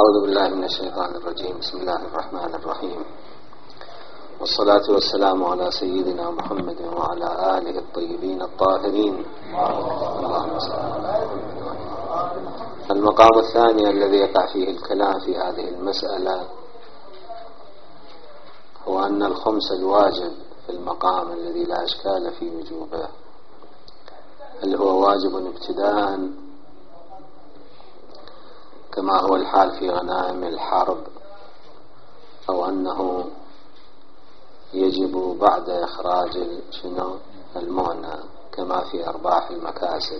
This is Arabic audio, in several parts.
أعوذ بالله من الشيطان الرجيم. بسم الله الرحمن الرحيم، والصلاة والسلام على سيدنا محمد وعلى آله الطيبين الطاهرين. اللهم صل على محمد. المقام الثاني الذي يقع فيه الكلام في هذه المسألة هو أن الخمس الواجب في المقام الذي لا إشكال في وجوبه، هل هو واجب ابتداء كما هو الحال في غنائم الحرب، أو أنه يجب بعد إخراج المعنى كما في أرباح المكاسب.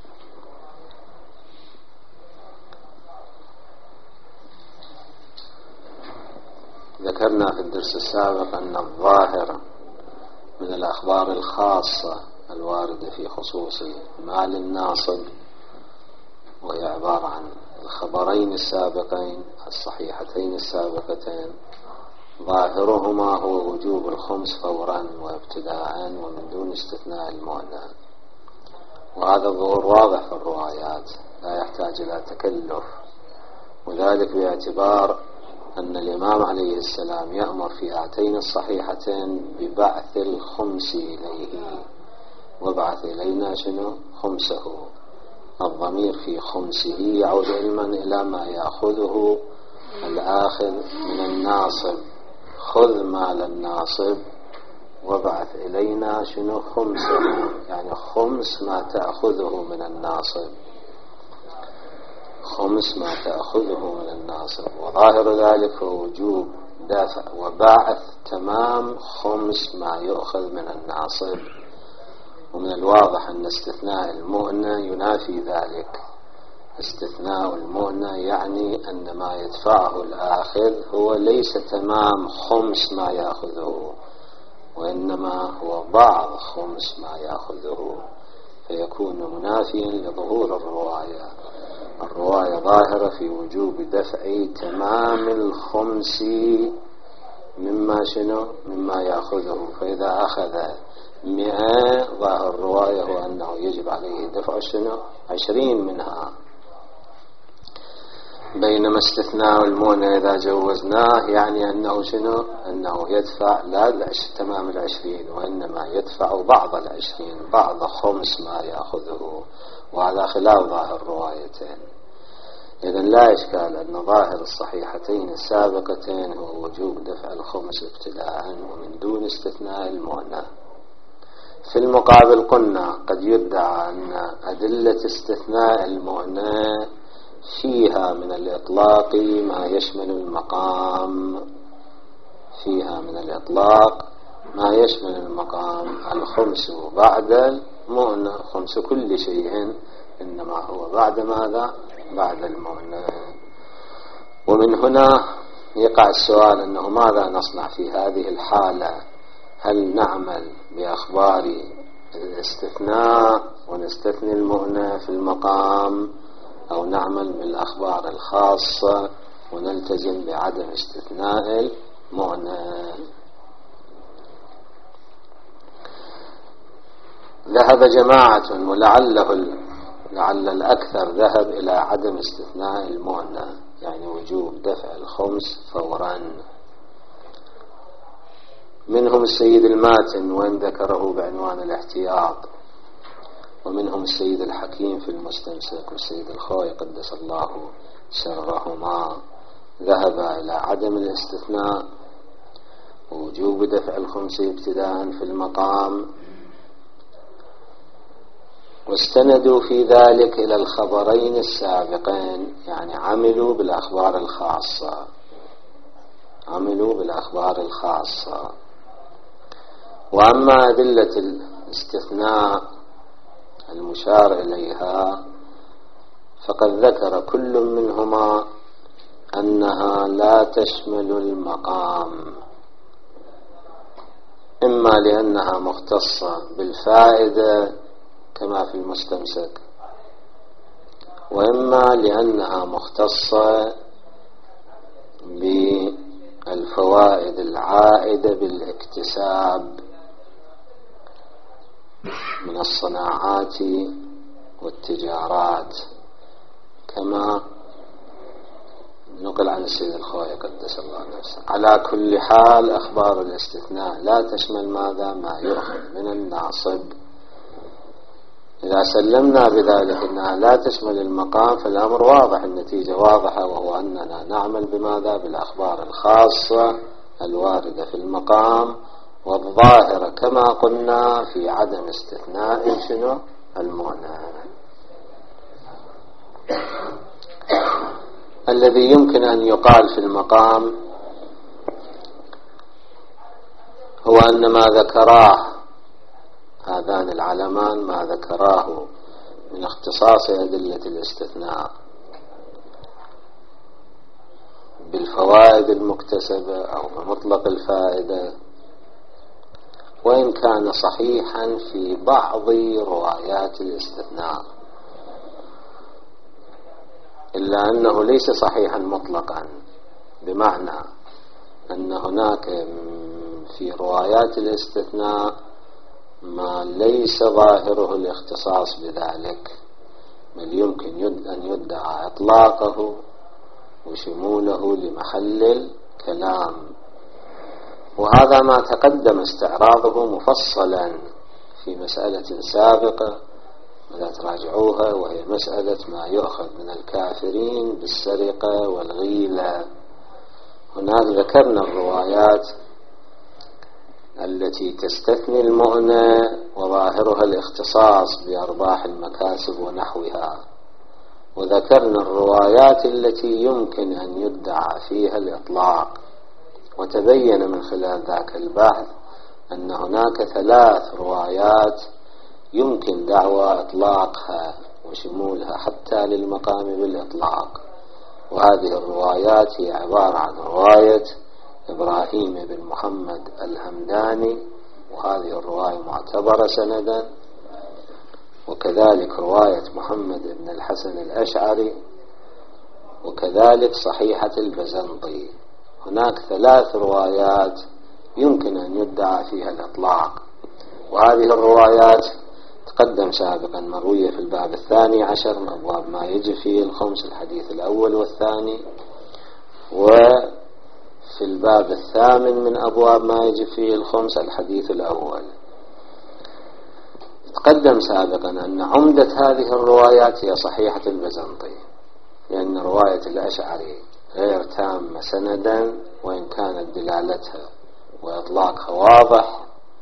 ذكرنا في الدرس السابق أن الظاهر من الأخبار الخاصة الواردة في خصوص مال الناصب، وهي عبارة عن الخبرين السابقين الصحيحتين السابقتين، ظاهرهما هو وجوب الخمس فورا وابتداء ومن دون استثناء المعنى، وهذا الظهور واضح في الروايات لا يحتاج إلى تكلف، وذلك باعتبار أن الإمام عليه السلام يأمر في هاتين الصحيحتين ببعث الخمس إليه، وبعث إلينا خمسه. الضمير في خمسه يعود علما إلى ما يأخذه الآخذ من الناصب، خذ مال الناصب وبعث إلينا خمسه، يعني خمس ما تأخذه من الناصب، خمس ما تأخذه من الناصب. وظاهر ذلك هو وجوب دافع وباعث تمام خمس ما يؤخذ من الناصب. ومن الواضح أن استثناء المؤنى ينافي ذلك. استثناء المؤنى يعني أن ما يدفعه الآخذ هو ليس تمام خمس ما يأخذه، وإنما هو بعض خمس ما يأخذه، فيكون منافيا لظهور الرواية. الرواية ظاهرة في وجوب دفع تمام الخمس مما يأخذه، فإذا أخذ 100 ظاهر الرواية هو أنه يجب عليه دفع 20 منها، بينما استثناء المؤنى إذا جوزناه يعني أنه أنه يدفع لا تمام 20، وإنما يدفع بعض 20، بعض خمس ما يأخذه، وهذا خلاف ظاهر الروايتين. إذن لا إشكال أن ظاهر الصحيحتين السابقتين هو وجوب دفع الخمس ابتداء ومن دون استثناء المؤنى. في المقابل قلنا قد يدعى أن أدلة استثناء المؤنى فيها من الإطلاق ما يشمل المقام، فيها من الإطلاق ما يشمل المقام. الخمس بعد المؤنى، خمس كل شيء، إنما هو بعد ماذا؟ بعد المؤنى. ومن هنا يقع السؤال أنه ماذا نصنع في هذه الحالة؟ هل نعمل بأخبار الاستثناء ونستثني المؤنى في المقام، أو نعمل بالأخبار الخاصة ونلتزم بعدم استثناء المؤنى؟ ذهب جماعة لعل الأكثر ذهب إلى عدم استثناء المؤنى، يعني وجوب دفع الخمس فورا. منهم السيد الماتن وإن ذكره بعنوان الاحتياط، ومنهم السيد الحكيم في المستمسك، والسيد الخوي قدس الله سرهما، ذهب إلى عدم الاستثناء ووجوب دفع الخمس ابتداء في المقام، واستندوا في ذلك إلى الخبرين السابقين، يعني عملوا بالأخبار الخاصة، عملوا بالأخبار الخاصة. وأما أدلة الاستثناء المشار إليها فقد ذكر كل منهما أنها لا تشمل المقام، إما لأنها مختصة بالفائدة كما في المستمسك، وإما لأنها مختصة بالفوائد العائدة بالاكتساب من الصناعات والتجارات، كما نقل عن السيد الخوئي قدس الله نفسه. على كل حال أخبار الاستثناء لا تشمل ماذا؟ ما يؤخذ من الناصب. إذا سلمنا بذلك أنها لا تشمل المقام فالأمر واضح، النتيجة واضحة، وهو أننا نعمل بماذا؟ بالأخبار الخاصة الواردة في المقام، والظاهرة كما قلنا في عدم استثناء شنو؟ المعنى. الذي يمكن أن يقال في المقام هو أن ما ذكراه هذان العلمان، ما ذكراه من اختصاص أدلة الاستثناء بالفوائد المكتسبة أو بمطلق الفائدة، وإن كان صحيحا في بعض روايات الاستثناء، إلا أنه ليس صحيحا مطلقا، بمعنى أن هناك في روايات الاستثناء ما ليس ظاهره الاختصاص بذلك، بل يمكن أن يدعى إطلاقه وشموله لمحل الكلام، وهذا ما تقدم استعراضه مفصلا في مسألة سابقة ولا تراجعوها، وهي مسألة ما يؤخذ من الكافرين بالسرقة والغيلة. هناك ذكرنا الروايات التي تستثني المؤنة وظاهرها الاختصاص بأرباح المكاسب ونحوها، وذكرنا الروايات التي يمكن أن يدعى فيها الإطلاق، وتبين من خلال ذاك البحث أن هناك 3 روايات يمكن دعوى إطلاقها وشمولها حتى للمقام بالإطلاق، وهذه الروايات هي عبارة عن رواية إبراهيم بن محمد الهمداني، وهذه الرواية معتبرة سندا، وكذلك رواية محمد بن الحسن الأشعري، وكذلك صحيحة البزنطي. هناك 3 روايات يمكن أن يدعى فيها الإطلاق، وهذه الروايات تقدم سابقا مروية في الباب 12 من أبواب ما يجب فيه الخمس، الحديث الأول والثاني، وفي الباب 8 من أبواب ما يجب فيه الخمس الحديث الأول. تقدم سابقا أن عمدة هذه الروايات هي صحيحة البزنطي، لأن رواية الأشعري غير تامة سندا، وإن كانت دلالتها وإطلاقها واضح،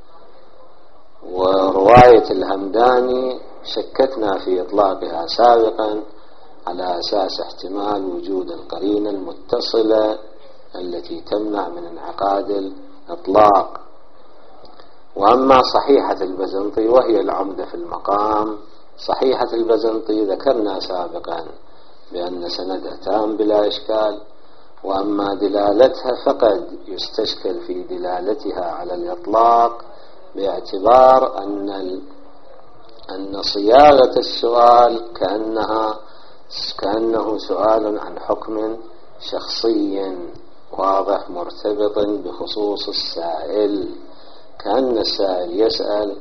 ورواية الهمداني شككنا في إطلاقها سابقا على أساس احتمال وجود القرينة المتصلة التي تمنع من انعقاد الإطلاق. وأما صحيحة البزنطي وهي العمدة في المقام، صحيحة البزنطي ذكرنا سابقا بأن سندها تام بلا إشكال، وأما دلالتها فقد يستشكل في دلالتها على الإطلاق، باعتبار أن صياغة السؤال كأنه سؤال عن حكم شخصي واضح مرتبط بخصوص السائل، كأن السائل يسأل: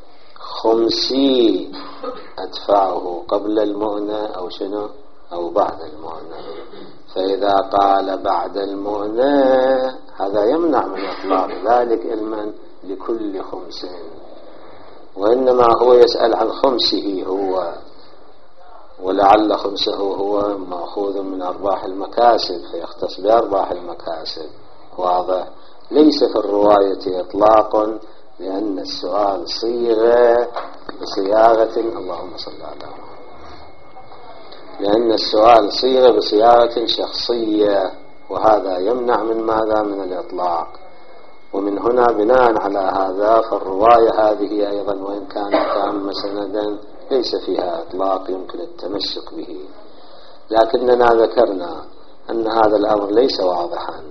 خمسي أدفعه قبل المؤنة أو شنو أو بعد المؤنة؟ فإذا قال بعد المؤنة هذا يمنع من إطلاق ذلك علما لكل خمس، وإنما هو يسأل عن خمسه هو، ولعل خمسه هو مأخوذ من أرباح المكاسب فيختص بأرباح المكاسب. واضح؟ ليس في الرواية إطلاق، لأن السؤال صيغة بصياغة اللهم صل على محمد، لأن السؤال صيغة بصياغة شخصية، وهذا يمنع من ماذا؟ من الإطلاق. ومن هنا بناء على هذا فالرواية هذه أيضا وإن كانت تامة سندا ليس فيها إطلاق يمكن التمسك به، لكننا ذكرنا أن هذا الأمر ليس واضحا،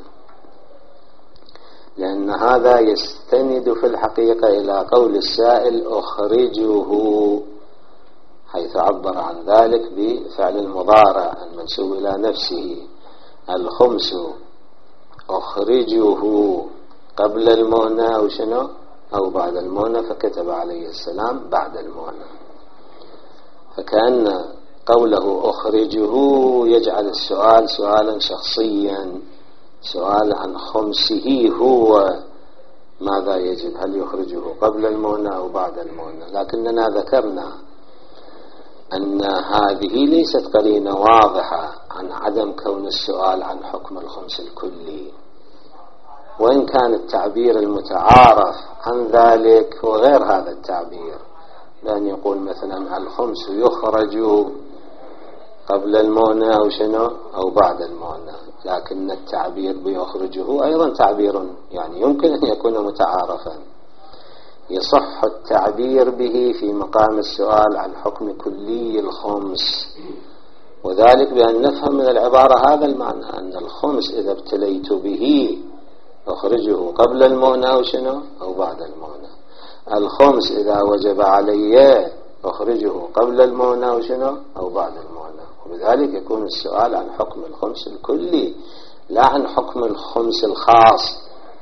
لأن هذا يستند في الحقيقة إلى قول السائل: أخرجه، حيث عبر عن ذلك بفعل المضارع المنسوب إلى نفسه: الخمس أخرجه قبل المؤنة أو شنو أو بعد المؤنة، فكتب عليه السلام بعد المؤنة. فكأن قوله أخرجه يجعل السؤال سؤالا شخصيا، سؤال عن خمسه هو ماذا يجب، هل يخرجه قبل المونة أو بعد المونة. لكننا ذكرنا أن هذه ليست قرينة واضحة عن عدم كون السؤال عن حكم الخمس الكلي، وإن كان التعبير المتعارف عن ذلك هو غير هذا التعبير، لأن يقول مثلا الخمس يخرج قبل المونة أو شنو أو بعد المونة، لكن التعبير بيخرجه أيضا تعبير يعني يمكن أن يكون متعارفا، يصح التعبير به في مقام السؤال عن حكم كلي الخمس، وذلك بأن نفهم من العبارة هذا المعنى، أن الخمس إذا ابتليت به أخرجه قبل المونة أو شنو أو بعد المونة. الخمس إذا وجب علي أخرجه قبل المونة أو شنو أو بعد المونة، وبذلك يكون السؤال عن حكم الخمس الكلي لا عن حكم الخمس الخاص.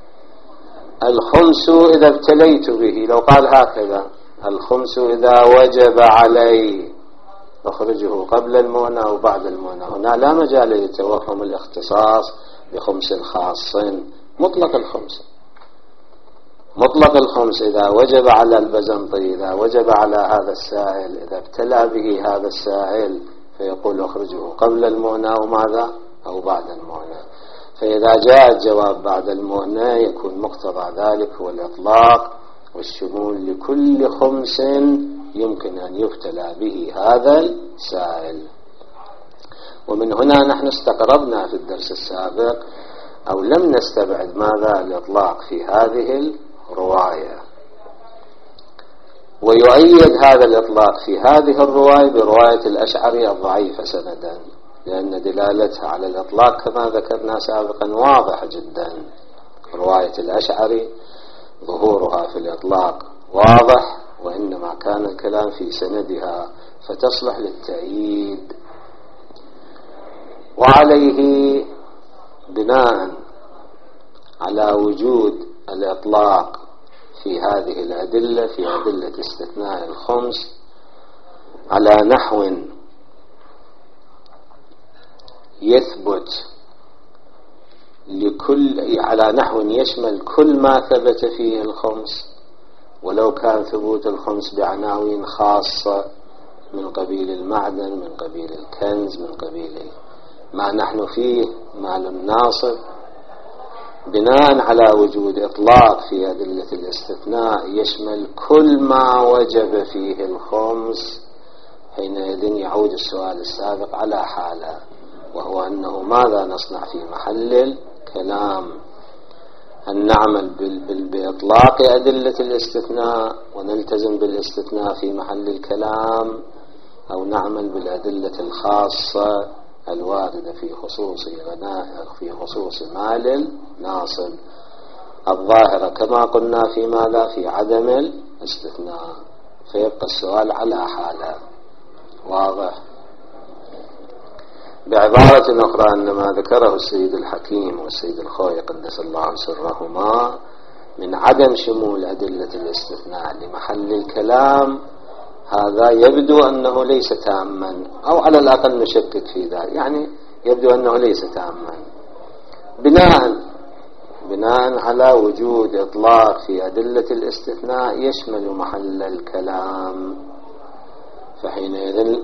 الخمس إذا ابتليت به، لو قال هكذا الخمس إذا وجب علي أخرجه قبل المونة أو بعد المونة، هنا لا مجال لتوهم الاختصاص بخمس خاص. مطلق الخمس، مطلق الخمس إذا وجب على البزنطي، إذا وجب على هذا السائل، إذا ابتلى به هذا السائل فيقول أخرجه قبل المونة أو ماذا أو بعد المونة. فإذا جاء الجواب بعد المونة يكون مقتضى ذلك هو الإطلاق والشمول لكل خمس يمكن أن يبتلى به هذا السائل. ومن هنا نحن استقربنا في الدرس السابق أو لم نستبعد ماذا الإطلاق في هذه الرواية، ويؤيد هذا الإطلاق في هذه الرواية برواية الأشعري الضعيفة سندا، لأن دلالتها على الإطلاق كما ذكرنا سابقا واضح جدا. رواية الأشعري ظهورها في الإطلاق واضح، وإنما كان الكلام في سندها فتصلح للتأييد. وعليه بناء على وجود الإطلاق في هذه الأدلة، في أدلة استثناء الخمس، على نحو يثبت على نحو يشمل كل ما ثبت فيه الخمس، ولو كان ثبوت الخمس بعناوين خاصة من قبيل المعدن، من قبيل الكنز، من قبيل ما نحن فيه مال الناصب. بناء على وجود إطلاق في أدلة الاستثناء يشمل كل ما وجب فيه الخمس، حينئذ يعود السؤال السابق على حاله، وهو أنه ماذا نصنع في محل الكلام؟ أن نعمل بإطلاق أدلة الاستثناء ونلتزم بالاستثناء في محل الكلام، أو نعمل بالأدلة الخاصة الواردة في خصوص مال الناصب الظاهرة كما قلنا في ماذا في عدم الاستثناء، فيبقى السؤال على حاله. واضح؟ بعبارة أخرى أن ما ذكره السيد الحكيم والسيد الخوي قدس الله سرهما من عدم شمول أدلة الاستثناء لمحل الكلام، هذا يبدو أنه ليس تاما، أو على الأقل نشكك في ذلك، يعني يبدو أنه ليس تاما بناء على وجود إطلاق في أدلة الاستثناء يشمل محل الكلام. فحينئذ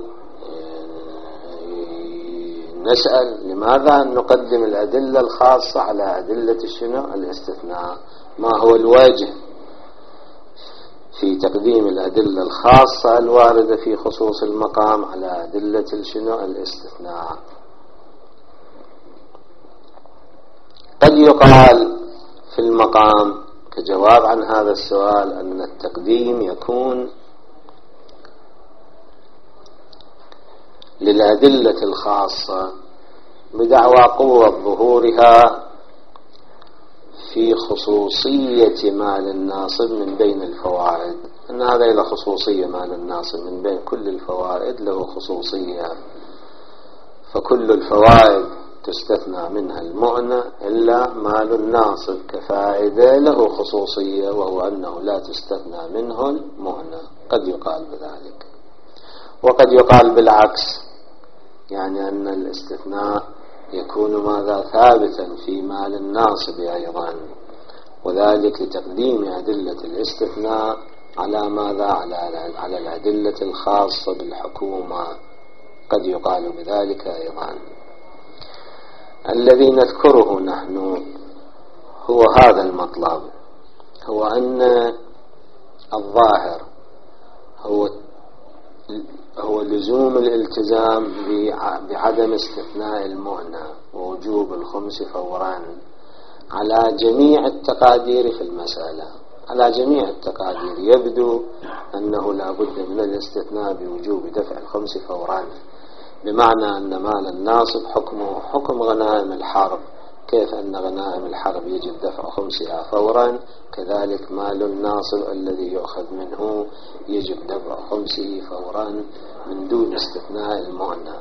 نسأل لماذا نقدم الأدلة الخاصة على أدلة الاستثناء؟ ما هو الوجه في تقديم الأدلة الخاصة الواردة في خصوص المقام على أدلة الاستثناء؟ قد يقال في المقام كجواب عن هذا السؤال أن التقديم يكون للأدلة الخاصة بدعوى قوة ظهورها في خصوصية مال الناصب من بين الفوائد، أن هذا إلى خصوصية مال الناصب من بين كل الفوائد له خصوصية، فكل الفوائد تستثنى منها المؤنة إلا مال الناصب كفائدة له خصوصية، وهو أنه لا تستثنى منه المؤنة. قد يقال بذلك، وقد يقال بالعكس، يعني أن الاستثناء يكون ماذا ثابتا في مال الناصب أيضا، وذلك لتقديم أدلة الاستثناء على ماذا؟ على الأدلة الخاصة بالحكومة، قد يقال بذلك أيضا. الذي نذكره نحن هو هذا المطلب، هو أن الظاهر هو لزوم الالتزام بعدم استثناء المؤنى ووجوب الخمس فورا على جميع التقادير في المسألة، على جميع التقادير. يبدو أنه لا بد من الاستثناء بوجوب دفع الخمس فورا، بمعنى أن مال الناصب حكمه حكم غنائم الحرب، كيف أن غنائم الحرب يجب دفع خمسها فورا، كذلك مال الناصب الذي يؤخذ منه يجب دفع خمسه فورا من دون استثناء المؤنى.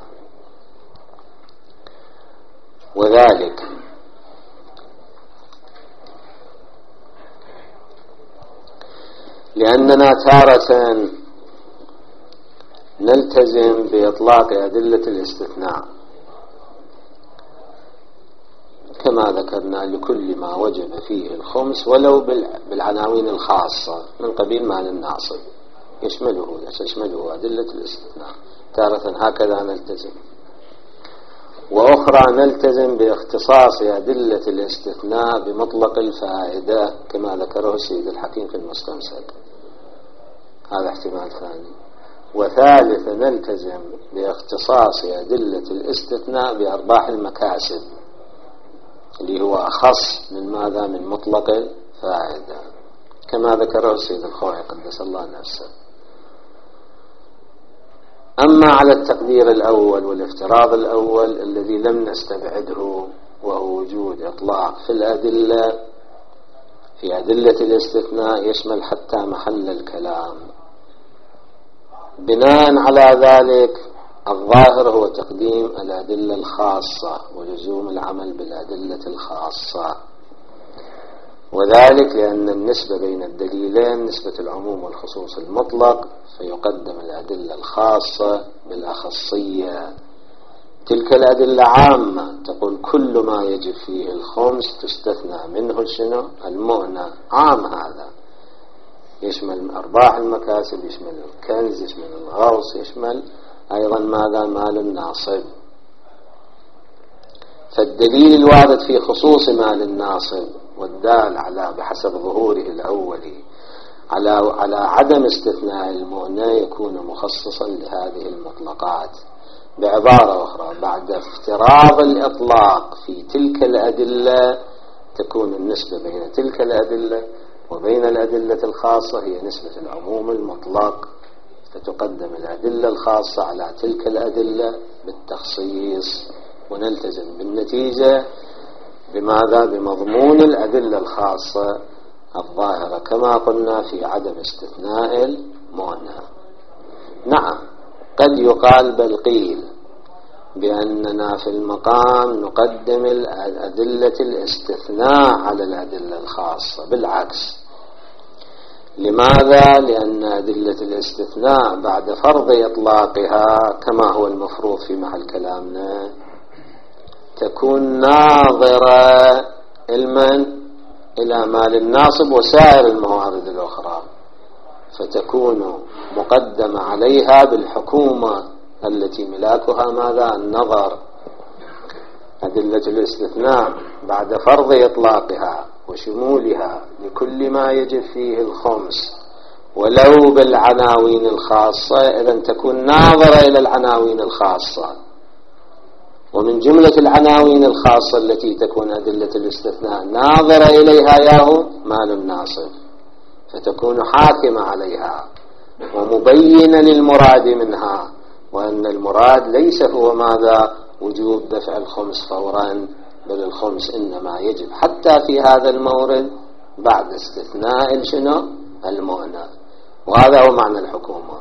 وذلك لأننا تارة نلتزم بإطلاق أدلة الاستثناء كما ذكرنا لكل ما وجب فيه الخمس ولو بالعناوين الخاصة من قبيل مال الناصب، يشمله أدلة الاستثناء. تارة هكذا نلتزم، وأخرى نلتزم باختصاص أدلة الاستثناء بمطلق الفائدة كما ذكره السيد الحكيم في المستمسك، هذا احتمال ثاني. وثالثا نلتزم باختصاص أدلة الاستثناء بأرباح المكاسب اللي هو أخص من ماذا؟ من مطلق الفائدة كما ذكره السيد الخوئي قدس الله نفسه. أما على التقدير الأول والافتراض الأول الذي لم نستبعده، وهو وجود إطلاق في الأدلة في أدلة الاستثناء يشمل حتى محل الكلام، بناء على ذلك الظاهر هو تقديم الأدلة الخاصة ولزوم العمل بالأدلة الخاصة، وذلك لأن النسبة بين الدليلين نسبة العموم والخصوص المطلق، فيقدم الأدلة الخاصة بالأخصية. تلك الأدلة عامة تقول كل ما يجب فيه الخمس تستثنى منه شنو؟ المؤنى، عام هذا يشمل أرباح المكاسب، يشمل الكنز، يشمل الغوص، يشمل أيضا ماذا؟ مال الناصب. فالدليل الوارد في خصوص مال الناصب والدال على بحسب ظهوره الأولي على عدم استثناء المؤنى يكون مخصصا لهذه المطلقات. بعبارة أخرى، بعد افتراض الإطلاق في تلك الأدلة تكون النسبة بين تلك الأدلة وبين الأدلة الخاصة هي نسبة العموم المطلق، فتقدم الأدلة الخاصة على تلك الأدلة بالتخصيص، ونلتزم بالنتيجة بماذا؟ بمضمون الأدلة الخاصة الظاهرة كما قلنا في عدم استثناء المؤنى. نعم، قد يقال بل قيل بأننا في المقام نقدم الأدلة الاستثناء على الأدلة الخاصة، بالعكس. لماذا؟ لأن أدلة الاستثناء بعد فرض إطلاقها كما هو المفروض في محل كلامنا تكون ناظرة إلى مال الناصب وسائر الموارد الأخرى، فتكون مقدمة عليها بالحكومة التي ملاكها ماذا؟ النظر. أدلة الاستثناء بعد فرض إطلاقها وشمولها لكل ما يجب فيه الخمس ولو بالعناوين الخاصة، إذن تكون ناظرة إلى العناوين الخاصة، ومن جملة العناوين الخاصة التي تكون أدلة الاستثناء ناظرة إليها ياهو مال الناصب، فتكون حاكمة عليها ومبينا المراد منها، وأن المراد ليس هو ماذا؟ وجوب دفع الخمس فورا، بل الخمس إنما يجب حتى في هذا المورد بعد استثناء شنو؟ المؤنى. وهذا هو معنى الحكومة،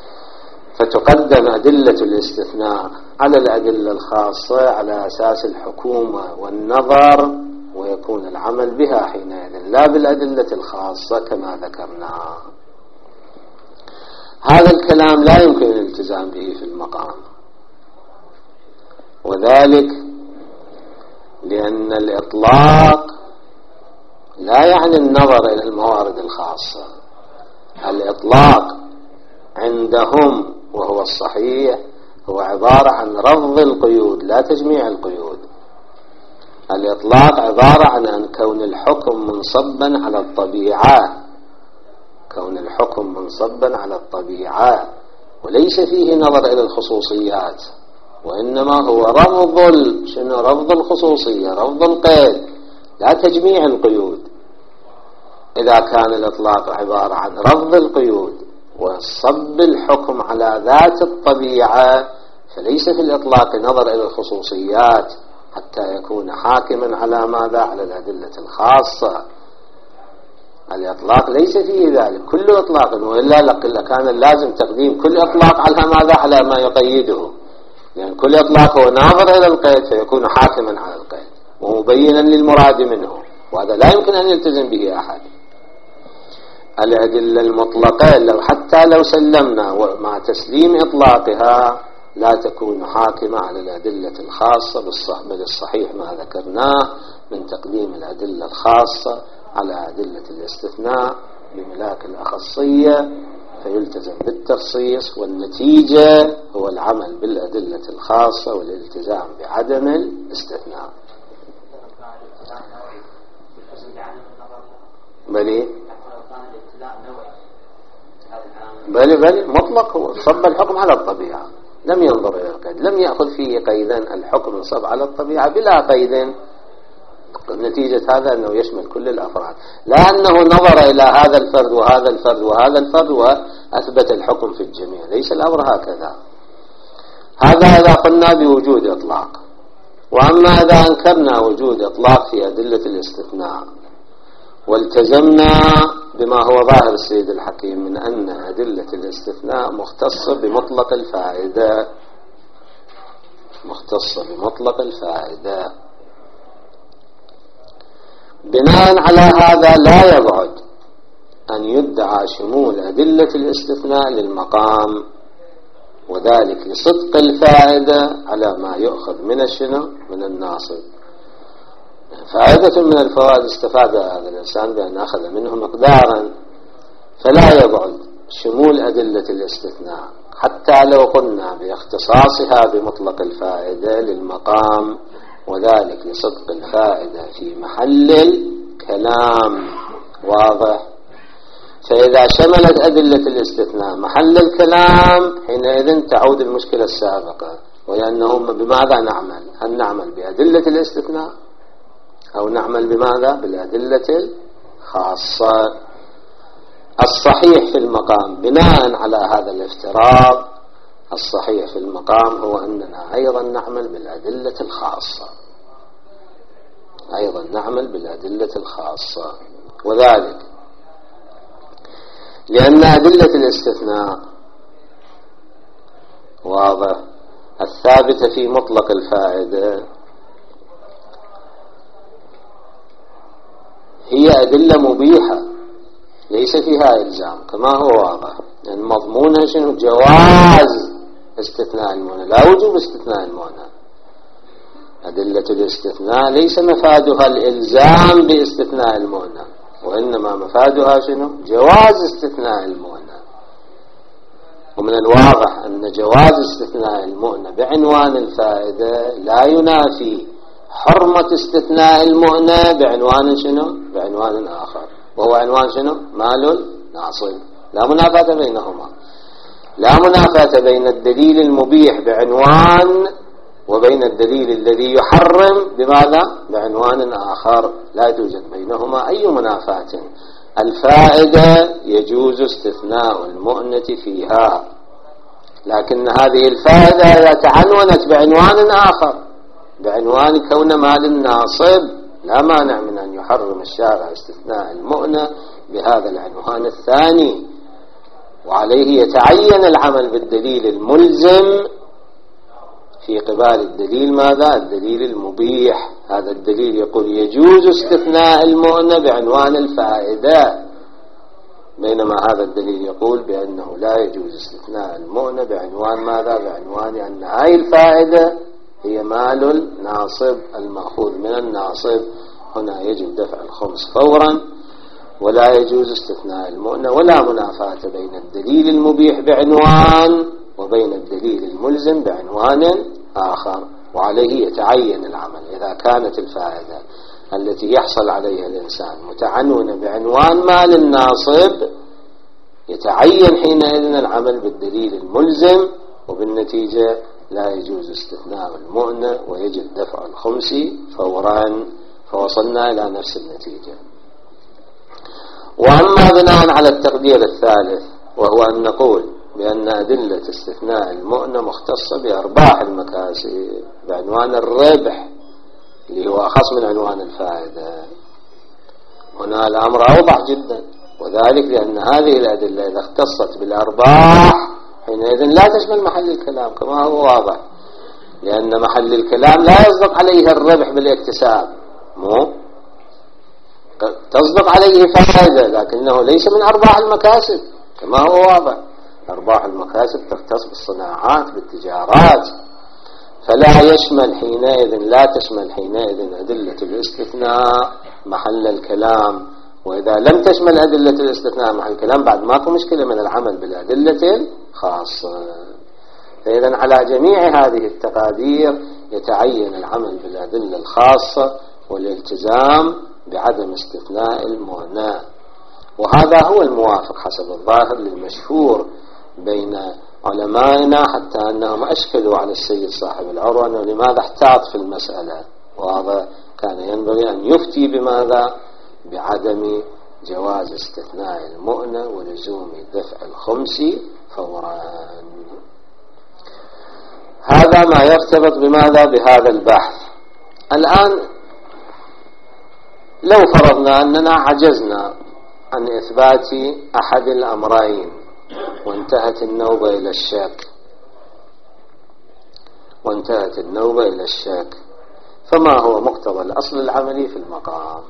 فتقدم أدلة الاستثناء على الأدلة الخاصة على أساس الحكومة والنظر، ويكون العمل بها حينئذ لا بالأدلة الخاصة كما ذكرنا. هذا الكلام لا يمكن الالتزام به في المقام، وذلك لأن الإطلاق لا يعني النظر إلى الموارد الخاصة. الإطلاق عندهم وهو الصحيح هو عبارة عن رفض القيود لا تجميع القيود. الإطلاق عبارة عن أن كون الحكم منصبا على الطبيعة، كون الحكم منصبا على الطبيعة، وليس فيه نظر إلى الخصوصيات، وإنما هو رفض الخصوصية، رفض القيد لا تجميع القيود. إذا كان الإطلاق عبارة عن رفض القيود وصب الحكم على ذات الطبيعة، فليس في الإطلاق نظر إلى الخصوصيات حتى يكون حاكما على ماذا؟ على الأدلة الخاصة. الإطلاق ليس فيه ذلك، كل إطلاق، وإلا كان اللازم تقديم كل إطلاق على ماذا؟ على ما يقيده، لأن كل إطلاق هو ناظر إلى القيد فيكون حاكما على القيد ومبينا للمراد منه، وهذا لا يمكن أن يلتزم به أحد. الأدلة المطلقة حتى لو سلمنا مع تسليم إطلاقها لا تكون حاكمة على الأدلة الخاصة بل الصحيح ما ذكرناه من تقديم الأدلة الخاصة على أدلة الاستثناء بملاك الأخصية، فيلتزم بالتخصيص، والنتيجة هو العمل بالأدلة الخاصة والالتزام بعدم الاستثناء. بل مطلق هو صب الحكم على الطبيعة، لم ينظر إلى القيد، لم يأخذ فيه قيدا، الحكم انصب على الطبيعة بلا قيد. نتيجة هذا أنه يشمل كل الأفراد، لا أنه نظر إلى هذا الفرد وهذا الفرد وهذا الفرد وأثبت الحكم في الجميع، ليس الأمر هكذا. هذا إذا قلنا بوجود إطلاق. وأما إذا أنكرنا وجود إطلاق في أدلة الاستثناء والتزمنا بما هو ظاهر السيد الحكيم من أن أدلة الاستثناء مختصة بمطلق الفائدة، مختصة بمطلق الفائدة، بناء على هذا لا يبعد أن يدعى شمول أدلة الاستثناء للمقام، وذلك لصدق الفائدة على ما يؤخذ من من الناصب. فائدة من الفوائد استفاد هذا الإنسان بأن أخذ منه مقدارا، فلا يبعد شمول أدلة الاستثناء حتى لو قلنا باختصاصها بمطلق الفائدة للمقام، وذلك لصدق الفائدة في محل الكلام. واضح؟ فإذا شملت أدلة الاستثناء محل الكلام حينئذ تعود المشكلة السابقة، وأنهم بماذا نعمل؟ هل نعمل بأدلة الاستثناء أو نعمل بماذا؟ بالأدلة الخاصة. الصحيح في المقام بناء على هذا الافتراض، الصحيح في المقام هو أننا أيضا نعمل بالأدلة الخاصة، أيضا نعمل بالأدلة الخاصة، وذلك لأن أدلة الاستثناء واضح الثابتة في مطلق الفائدة هي أدلة مبيحة ليس فيها إلزام كما هو واضح، يعني مضمونها شنو؟ جواز استثناء المعنى لا وجوب استثناء المعنى. أدلة الاستثناء ليس مفادها الإلزام باستثناء المعنى، وإنما مفادها شنو؟ جواز استثناء المعنى. ومن الواضح أن جواز استثناء المعنى بعنوان الفائدة لا ينافي حرمة استثناء المعنى بعنوان شنو؟ بعنوان آخر، وهو عنوان شنو؟ مال ناصب. لا منافاة بينهما، لا منافاة بين الدليل المبيح بعنوان وبين الدليل الذي يحرم بماذا؟ بعنوان آخر، لا توجد بينهما أي منافاة. الفائدة يجوز استثناء المؤنة فيها، لكن هذه الفائدة إذا تعنونت بعنوان آخر بعنوان كون مال ناصب لا مانع من أن يحرم الشارع استثناء المؤنة بهذا العنوان الثاني، وعليه يتعين العمل بالدليل الملزم في قبال الدليل ماذا؟ الدليل المبيح. هذا الدليل يقول يجوز استثناء المؤنة بعنوان الفائدة، بينما هذا الدليل يقول بأنه لا يجوز استثناء المؤنة بعنوان ماذا؟ بعنوان أن هاي الفائدة هي مال الناصب المأخوذ من الناصب، هنا يجب دفع الخمس فورا، ولا يجوز استثناء المؤنة، ولا منافاة بين الدليل المبيح بعنوان وبين الدليل الملزم بعنوان آخر. وعليه يتعين العمل إذا كانت الفائدة التي يحصل عليها الإنسان متعنونة بعنوان مال الناصب، يتعين حينئذ العمل بالدليل الملزم، وبالنتيجة لا يجوز استثناء المؤنة ويجب دفع الخمس فورا. فوصلنا إلى نفس النتيجة. وأما بناء على التقدير الثالث، وهو أن نقول بأن أدلة استثناء المؤنة مختصة بأرباح المكاسب بعنوان الربح اللي هو أخص من عنوان الفائدة، هنا الأمر أوضح جدا، وذلك لأن هذه الأدلة إذا اختصت بالأرباح حينئذ لا تشمل محل الكلام كما هو واضح، لأن محل الكلام لا يصدق عليه الربح بالاكتساب، مو تصدق عليه فائدة لكنه ليس من أرباح المكاسب كما هو واضح. أرباح المكاسب تختص بالصناعات بالتجارات، فلا يشمل حينئذ لا تشمل حينئذ أدلة الاستثناء محل الكلام. وإذا لم تشمل أدلة الاستثناء محل الكلام بعد ماكو مشكلة من العمل بالأدلة الخاصة. فإذا على جميع هذه التقادير يتعين العمل بالأدلة الخاصة والالتزام بعدم استثناء المؤنة، وهذا هو الموافق حسب الظاهر للمشهور بين علمائنا، حتى أنهم أشكلوا على السيد صاحب العروة أنه لماذا احتاط في المسألة، وهذا كان ينبغي أن يفتي بماذا؟ بعدم جواز استثناء المؤنة ولزوم دفع الخمس فورا. هذا ما يرتبط بماذا؟ بهذا البحث. الآن لو فرضنا أننا عجزنا عن إثبات أحد الأمرين وانتهت النوبة إلى الشك، فما هو مقتضى الأصل العملي في المقام؟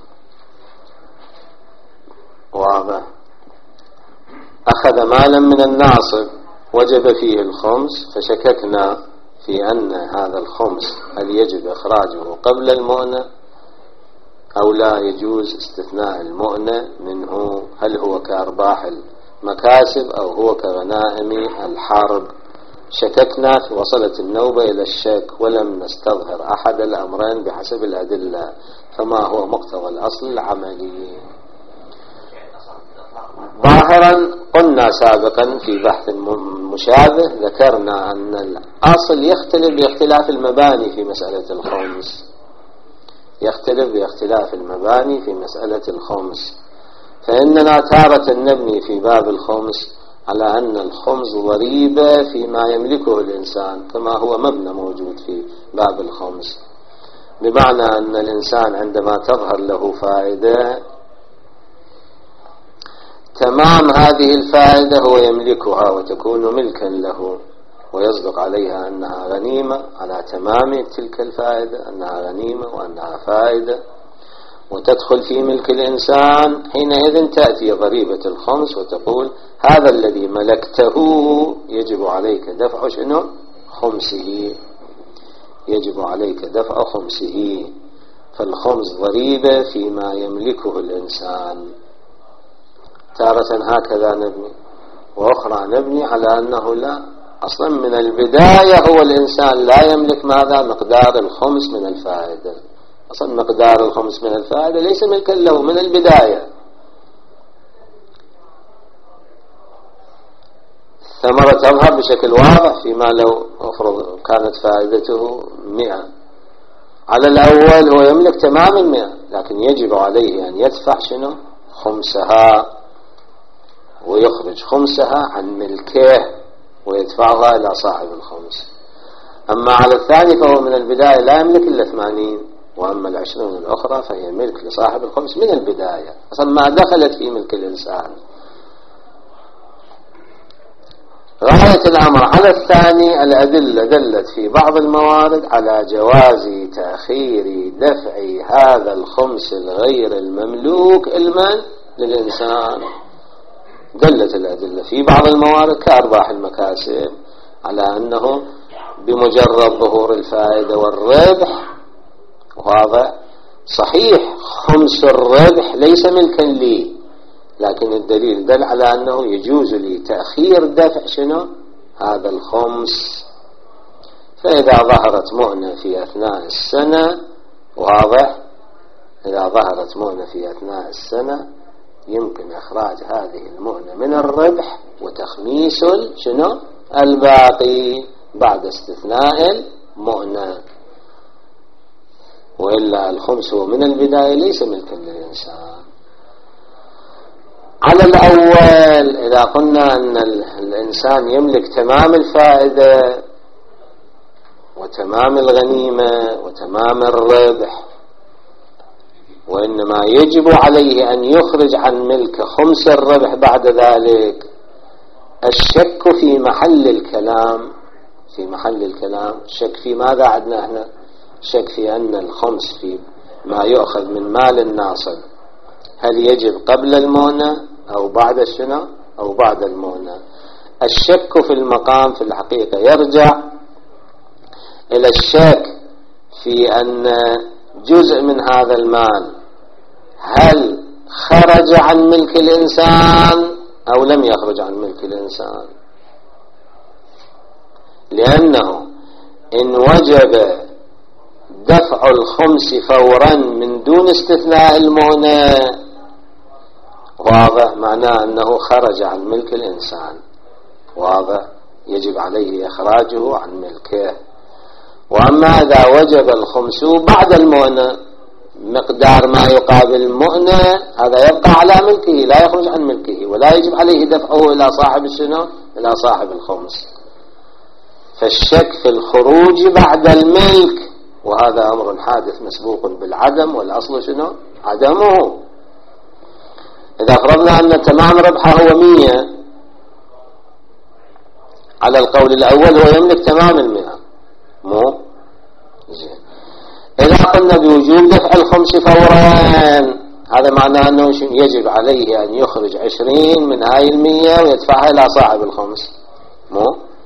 واضح. أخذ مالا من الناصب وجب فيه الخمس، فشككنا في أن هذا الخمس هل يجب إخراجه قبل المؤنة أو لا يجوز استثناء المؤنة منه، هل هو كأرباح المكاسب أو هو كغنائم الحرب. شككنا، وصلت النوبة إلى الشك ولم نستظهر أحد الأمرين بحسب الأدلة، فما هو مقتضى الأصل العملي؟ ظاهرا قلنا سابقا في بحث مشابه ذكرنا أن الأصل يختلف باختلاف المباني في مسألة الخمس، فإننا تارة نبني في باب الخمس على أن الخمس ضريبة فيما يملكه الإنسان كما هو مبنى موجود في باب الخمس، بمعنى أن الإنسان عندما تظهر له فائدة تمام هذه الفائدة هو يملكها وتكون ملكا له، ويصدق عليها أنها غنيمة على تمام تلك الفائدة، أنها غنيمة وأنها فائدة، وتدخل في ملك الإنسان. حينئذ تأتي ضريبة الخمس وتقول هذا الذي ملكته يجب عليك دفع شنو؟ خمسه، يجب عليك دفع خمسه. فالخمس ضريبة فيما يملكه الإنسان. تارة هكذا نبني، وأخرى نبني على أنه لا، أصلا من البداية هو الإنسان لا يملك ماذا؟ مقدار الخمس من الفائدة، أصلا مقدار الخمس من الفائدة ليس ملكا له من البداية. الثمرة تظهر بشكل واضح فيما لو أفرض كانت فائدته 100، على الأول هو يملك تمام 100، لكن يجب عليه أن يدفع شنو؟ خمسها، ويخرج خمسها عن ملكه ويدفعها إلى صاحب الخمس. أما على الثاني فهو من البداية لا يملك إلا 80، وأما 20 الأخرى فهي ملك لصاحب الخمس من البداية، أصلا ما دخلت في ملك الإنسان. غاية الأمر على الثاني الأدلة دلت في بعض الموارد على جواز تأخير دفع هذا الخمس الغير المملوك المن للإنسان. دلت الأدلة في بعض الموارد كأرباح المكاسب على أنه بمجرد ظهور الفائدة والربح. وهذا صحيح خمس الربح ليس ملكا لي، لكن الدليل دل على أنه يجوز لي تأخير دفع شنو هذا الخمس. فإذا ظهرت مؤنة في أثناء السنة، واضح، إذا ظهرت مؤنة في أثناء السنة يمكن إخراج هذه المؤنة من الربح وتخميس شنو الباقي بعد استثناء المؤنة، وإلا الخمس من البداية ليس ملكا للإنسان. على الأول إذا قلنا أن الإنسان يملك تمام الفائدة وتمام الغنيمة وتمام الربح، وإنما يجب عليه أن يخرج عن ملك خمس الربح بعد ذلك، الشك في محل الكلام، في محل الكلام الشك في ماذا عندنا احنا؟ شك في أن الخمس في ما يؤخذ من مال الناصب هل يجب قبل المؤنة أو بعد الشنو أو بعد المؤنة. الشك في المقام في الحقيقة يرجع إلى الشك في أن جزء من هذا المال هل خرج عن ملك الإنسان أو لم يخرج عن ملك الإنسان، لأنه إن وجب دفع الخمس فورا من دون استثناء المؤنة واضح معناه أنه خرج عن ملك الإنسان، واضح، يجب عليه إخراجه عن ملكه. وأما إذا وجب الخمس بعد المؤنة مقدار ما يقابل المؤنة هذا يبقى على ملكه لا يخرج عن ملكه ولا يجب عليه دفعه إلى صاحب الشنو إلى صاحب الخمس. فالشك في الخروج بعد الملك، وهذا أمر حادث مسبوق بالعدم، والأصل شنو عدمه. إذا فرضنا أن تمام ربحه هو 100 على القول الأول هو يملك تمام 100 مو زين. إذا قلنا بوجوب دفع الخمس فورا هذا معناه أنه يجب عليه أن يخرج 20 من هاي 100 ويدفعها إلى صاحب الخمس مو.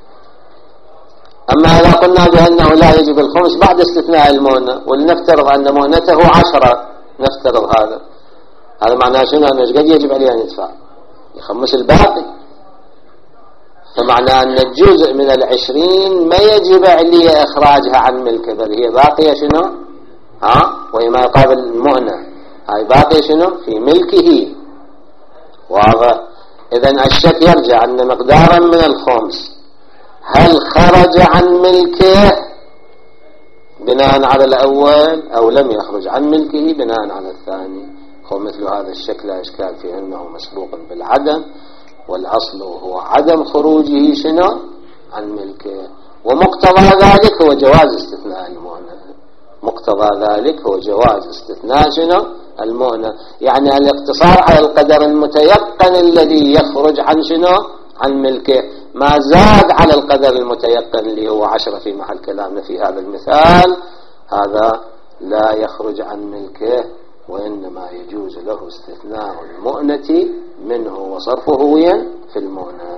أما إذا قلنا بأنه لا يجب الخمس بعد استثناء المؤنة، ولنفترض أن مؤنته 10، نفترض هذا معناه شنو أنه قد يجب عليه أن يدفع يخمس الباقي، فمعنى أن الجزء من 20 ما يجب عليه إخراجها عن ملكه بل هي باقية شنو وهي ما يقابل المؤنة، هاي باقية شنو في ملكه، واضح. إذن الشك يرجع أن مقدارا من الخمس هل خرج عن ملكه بناء على الأول أو لم يخرج عن ملكه بناء على الثاني. ومثل هذا الشك لا إشكال في أنه مسبوق بالعدم، والأصل هو عدم خروجه شنو عن ملكه، ومقتضى ذلك هو جواز استثناء المؤنة. مقتضى ذلك هو جواز استثناء شنو المؤنة، يعني الاقتصار على القدر المتيقن الذي يخرج عن شنو عن ملكه، ما زاد على القدر المتيقن اللي هو 10 في محل كلامنا في هذا المثال، هذا لا يخرج عن ملكه، وإنما يجوز له استثناء المؤنة منه وصرفه وين في المؤنة.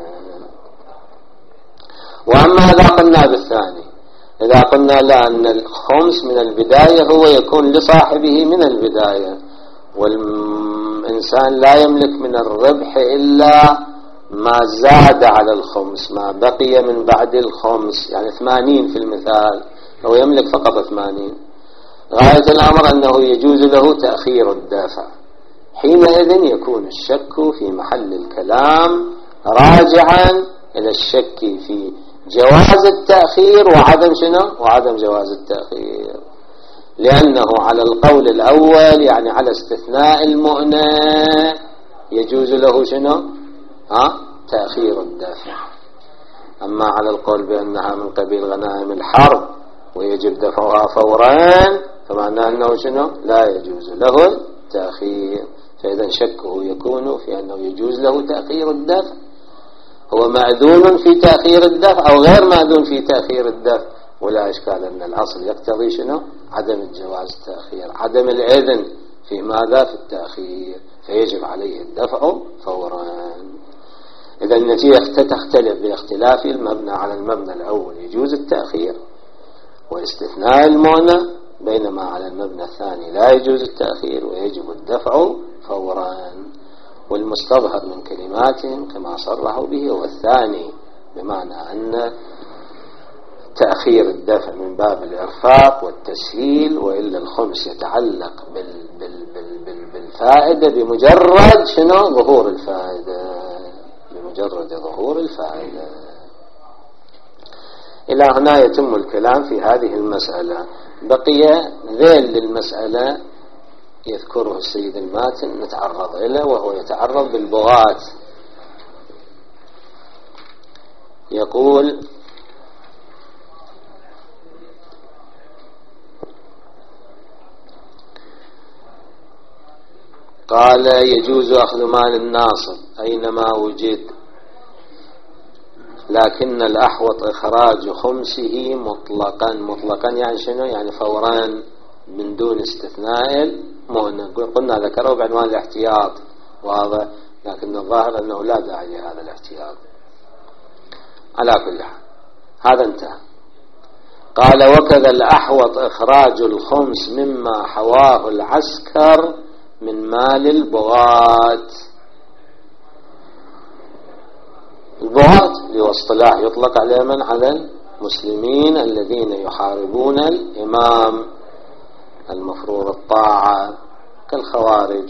وأما إذا قلنا بالثاني، إذا قلنا لا أن الخمس من البداية هو يكون لصاحبه من البداية، والإنسان لا يملك من الربح إلا ما زاد على الخمس، ما بقي من بعد الخمس، يعني 80 في المثال، هو يملك فقط 80. غاية الأمر أنه يجوز له تأخير الدافع، حينئذ يكون الشك في محل الكلام راجعا إلى الشك في جواز التأخير وعدم شنو وعدم جواز التأخير، لأنه على القول الأول يعني على استثناء المؤنة يجوز له شنو تأخير الدافع. أما على القول بأنها من قبيل غنائم الحرب ويجب دفعها فورا فمعنى أنه شنو لا يجوز له التأخير. فإذا شكه يكون في أنه يجوز له تأخير الدفع، هو مأذون في تأخير الدفع أو غير مأذون في تأخير الدفع، ولا إشكال أن الأصل يقتضي شنو عدم الجواز التأخير، عدم الإذن في ماذا في التأخير، فيجب عليه الدفع فورا. إذا النتيجة تختلف باختلاف المبنى على المبنى الأول يجوز التأخير واستثناء المعنى، بينما على المبنى الثاني لا يجوز التأخير ويجب الدفع فورا. والمستظهر من كلماتهم كما صرحوا به هو الثاني، بمعنى أن تأخير الدفع من باب الإرفاق والتسهيل، وإلا الخمس يتعلق بالفائدة بمجرد شنو؟ ظهور الفائدة، بمجرد ظهور الفائدة. إلى هنا يتم الكلام في هذه المسألة. بقي ذيل للمسألة يذكره السيد الماتن نتعرض إليه، وهو يتعرض بالبغاة. يقول: قال: يجوز أخذ مال الناصب أينما وجد، لكن الأحوط إخراج خمسه مطلقا يعني شنو؟ يعني فورا من دون استثناء. قلنا ذكره بعنوان الاحتياط، واضح، لكن الظاهر أنه لا داعي لهذا الاحتياط. على كل حال هذا انتهى. قال: وكذا الأحوط إخراج الخمس مما حواه العسكر من مال البغاة. البغاة للاصطلاح يطلق على من؟ على المسلمين الذين يحاربون الإمام المفروض الطاعة، كالخوارج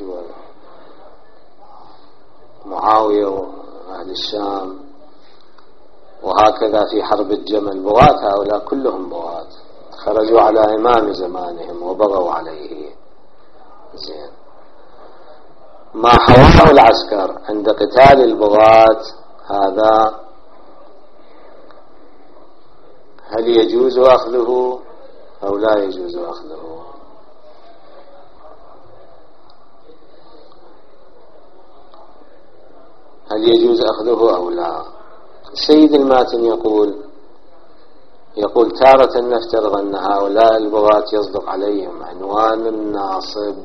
ومعاوية وأهل الشام، وهكذا في حرب الجمل بغاة. هؤلاء كلهم بغاة، خرجوا على إمام زمانهم وبغوا عليه. زين، ما حواه العسكر عند قتال البغاة هذا هل يجوز أخذه أو لا يجوز أخذه؟ هل يجوز أخذه أو لا؟ السيد الماتن يقول تارة نفترض أن هؤلاء البغاة يصدق عليهم عنوان الناصب،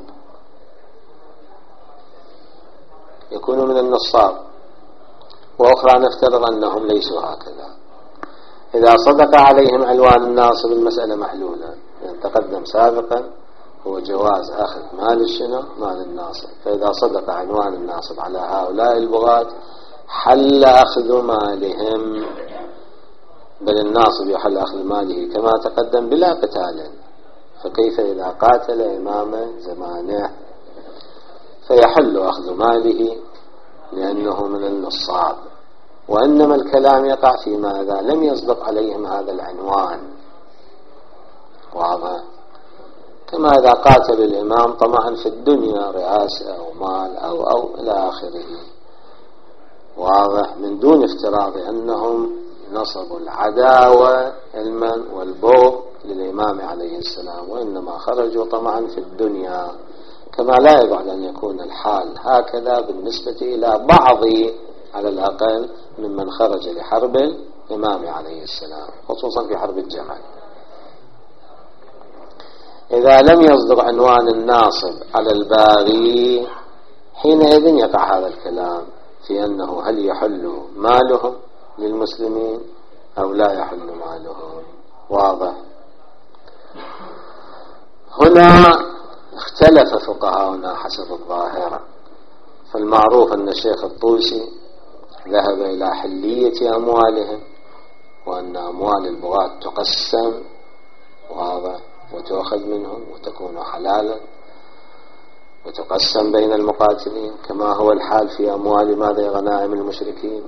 يكونوا من النصاب، وأخرى نفترض أنهم ليسوا هكذا. إذا صدق عليهم عنوان الناصب المسألة محلولة، لأن تقدم سابقا هو جواز أخذ مال الشنو؟ مال الناصب. فإذا صدق عنوان الناصب على هؤلاء البغاة حل أخذ مالهم، بل الناصب يحل أخذ ماله كما تقدم بلا قتال. فكيف إذا قاتل إمام زمانه؟ فيحل أخذ ماله لأنه من النصاب. وإنما الكلام يقع فيما إذا لم يصدق عليهم هذا العنوان، واضح، كما إذا قاتل الإمام طمعا في الدنيا، رئاسة أو مال أو إلى آخره، واضح، من دون افتراض أنهم نصبوا العداوة علما والبغض للإمام عليه السلام، وإنما خرجوا طمعا في الدنيا، كما لا يبعد أن يكون الحال هكذا بالنسبة إلى بعض على الأقل ممن خرج لحرب الإمام عليه السلام، خصوصا في حرب الجمل. إذا لم يصدر عنوان الناصب على الباغي حينئذ يقع هذا الكلام في أنه هل يحل مالهم للمسلمين أو لا يحل مالهم، واضح. هنا اختلف فقهاؤنا حسب الظاهرة، فالمعروف أن الشيخ الطوسي ذهب إلى حلية أموالهم، وأن أموال البغاة تقسم، واضح، وتؤخذ منهم وتكون حلالا وتقسم بين المقاتلين، كما هو الحال في أموال ماذا؟ غنائم المشركين.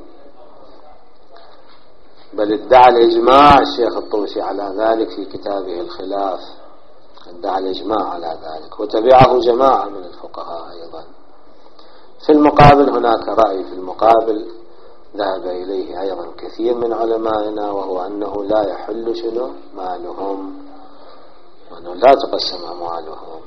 بل ادعى الإجماع الشيخ الطوسي على ذلك في كتابه الخلاف، ادعى الإجماع على ذلك، وتبعه جماعة من الفقهاء أيضا. في المقابل هناك رأي في المقابل ذهب إليه أيضا كثير من علمائنا، وهو أنه لا يحل شنو؟ مالهم، وأنه لا تقسم أموالهم.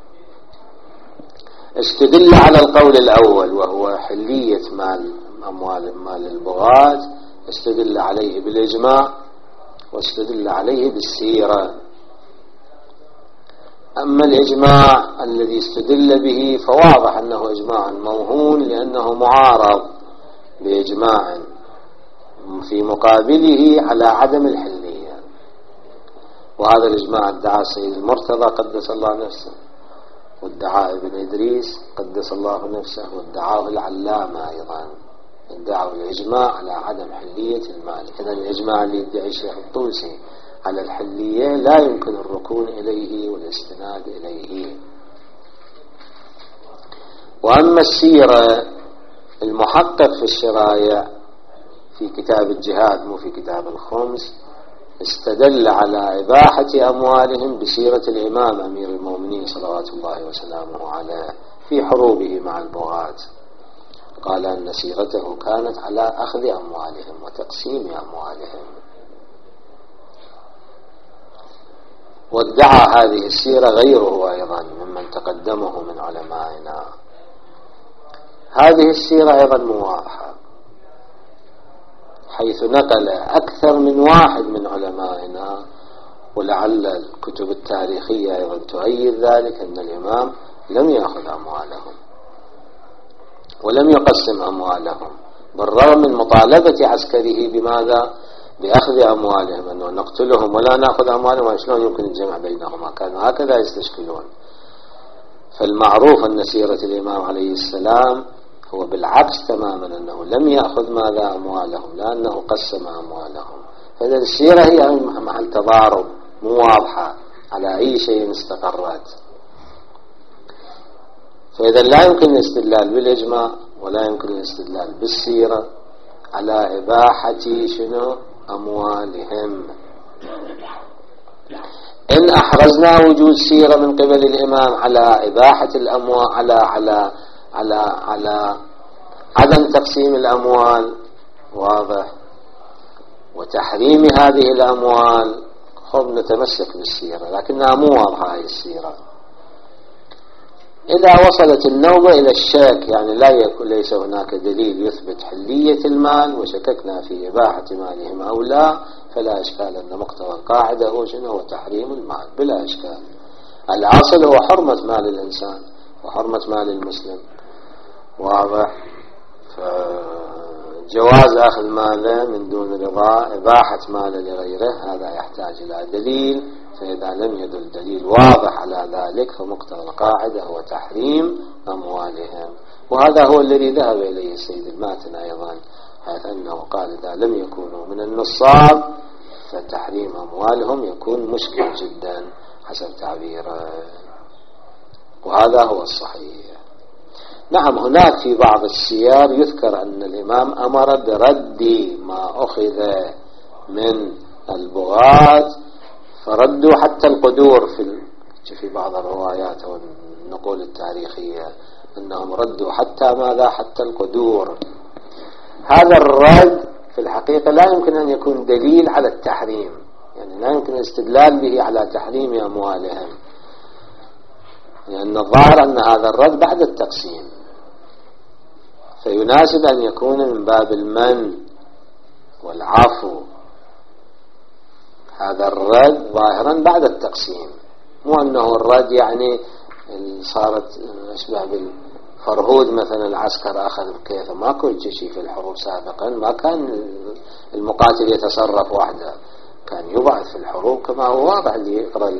استدل على القول الأول وهو حلية مال البغاة، استدل عليه بالإجماع واستدل عليه بالسيرة. أما الإجماع الذي استدل به فواضح أنه إجماع موهون، لأنه معارض بإجماع في مقابله على عدم الحلية، وهذا الإجماع ادعى السيد المرتضى قدس الله نفسه، وادعاه ابن إدريس قدس الله نفسه، وادعاه العلامة أيضا، ادعوا الإجماع على عدم حلية المال. إذن الإجماع اللي يدعي الشيخ الطوسي على الحلية لا يمكن الركون إليه والاستناد إليه. وأما السيرة المحقق في الشرائع في كتاب الجهاد مو في كتاب الخمس، استدل على إباحة أموالهم بسيرة الإمام أمير المؤمنين صلوات الله وسلامه عليه في حروبه مع البغاة، قال أن سيرته كانت على أخذ أموالهم وتقسيم أموالهم، وادعى هذه السيرة غيره أيضا ممن تقدمه من علمائنا. هذه السيرة أيضا مواضحة، حيث نقل أكثر من واحد من علمائنا، ولعل الكتب التاريخية أيضا تؤيد ذلك، أن الإمام لم يأخذ أموالهم ولم يقسم أموالهم، بالرغم من مطالبة عسكره بماذا؟ بأخذ أموالهم، أنه نقتلهم ولا نأخذ أموالهم، وشلون يمكن الجمع بينهما؟ كانوا هكذا يستشكلون. فالمعروف أن سيرة الإمام عليه السلام هو بالعكس تماما، أنه لم يأخذ ماذا؟ أموالهم، لأنه قسم أموالهم. فإذا السيرة هي محل تضارب، مو واضحة على أي شيء استقرت. فإذا لا يمكن الاستدلال بالإجماع ولا يمكن الاستدلال بالسيرة على إباحة شنو؟ أموالهم. إن أحرزنا وجود سيرة من قبل الإمام على إباحة الأموال، على عدم تقسيم الأموال، واضح، وتحريم هذه الأموال، خب نتمسك بالسيرة، لكنها مو واضحة هذه السيرة. إذا وصلت النوبة إلى الشك، يعني ليس هناك دليل يثبت حلية المال وشككنا في إباحة مالهم أو لا، فلا إشكال أن مقتضى القاعدة هو شنو؟ هو تحريم المال بلا إشكال. الأصل هو حرمة مال الإنسان وحرمة مال المسلم، واضح. فجواز أخذ ماله من دون رضا، إباحة ماله لغيره، هذا يحتاج إلى دليل. فإذا لم يدل دليل واضح على ذلك فمقتضى القاعدة هو تحريم أموالهم. وهذا هو الذي ذهب إليه السيد الماتن أيضا، حيث أنه قال إذا لم يكونوا من النصاب فتحريم أموالهم يكون مشكل جدا حسب تعبيره، وهذا هو الصحيح. نعم، هناك في بعض السير يذكر أن الإمام أمر برد ما أخذ من البغاة، فردوا حتى القدور في بعض الروايات والنقول التاريخية أنهم ردوا حتى ماذا؟ حتى القدور. هذا الرد في الحقيقة لا يمكن أن يكون دليل على التحريم، يعني لا يمكن الاستدلال به على تحريم أموالهم، لأن الظاهر أن هذا الرد بعد التقسيم، فيناسب أن يكون من باب المن والعفو. هذا الرد ظاهرا بعد التقسيم، مو أنه الرد يعني صارت أشبه بالفرهود مثلا، العسكر أخذ بكيفه، ما كل شيء في الحروب سابقا، ما كان المقاتل يتصرف وحده، كان يبعث في الحروب كما هو واضح اللي يقرأ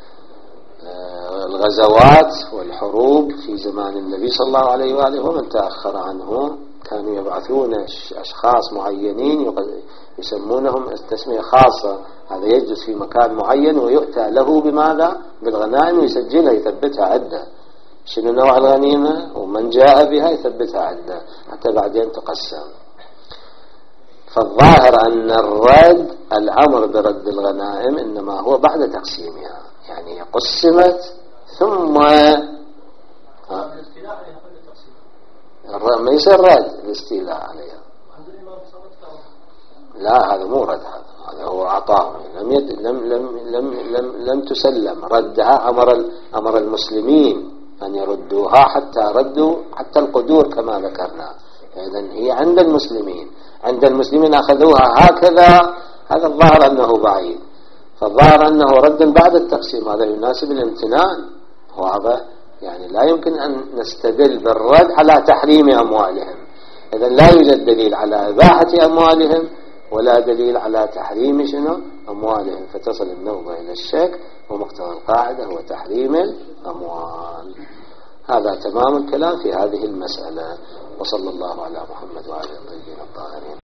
الغزوات والحروب في زمان النبي صلى الله عليه وآله ومن تأخر عنه، كانوا يبعثون أشخاص معينين يسمونهم تسمية خاصة، هذا يجلس في مكان معين ويؤتى له بماذا؟ بالغنائم، ويسجلها يثبتها عدة، شنو نوع الغنيمة ومن جاء بها يثبتها عدة حتى بعدين تقسم. فالظاهر أن الرد، الأمر برد الغنائم إنما هو بعد تقسيمها، يعني قسمت ثم ما يصير رد الاستيلاء عليها. لا، هذا مو رد، هذا هو عطاء، لم تسلم، ردها. أمر المسلمين أن يردوها حتى ردوا حتى القدور كما ذكرنا. إذن هي عند المسلمين أخذوها هكذا، هذا الظاهر أنه بعيد. فالظاهر أنه رد بعد التقسيم، هذا يناسب الامتنان، واضح. يعني لا يمكن أن نستدل بالرد على تحريم أموالهم، إذن لا يوجد دليل على إباحة أموالهم ولا دليل على تحريم شنو أموالهم، فتصل النوبة إلى الشك، ومقتضى القاعدة هو تحريم الأموال. هذا تمام الكلام في هذه المسألة. وصلى الله على محمد وعلى آله الطاهرين.